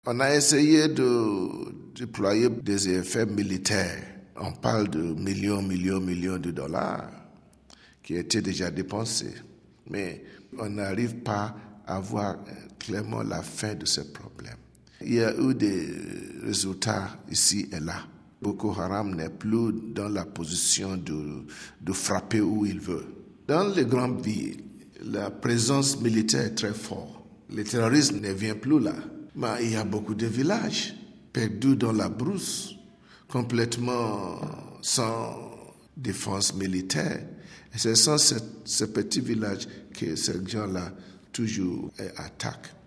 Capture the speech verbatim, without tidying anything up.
On a essayé de déployer des effets militaires. On parle de millions, millions, millions de dollars qui étaient déjà dépensés. Mais on n'arrive pas à voir clairement la fin de ce problème. Il y a eu des résultats ici et là. Boko Haram n'est plus dans la position de, de frapper où il veut. Dans les grandes villes, la présence militaire est très forte. Le terrorisme ne vient plus là. Mais il y a beaucoup de villages perdus dans la brousse, complètement sans défense militaire. Et c'est sans ce, ce petit village que ces gens-là toujours attaquent.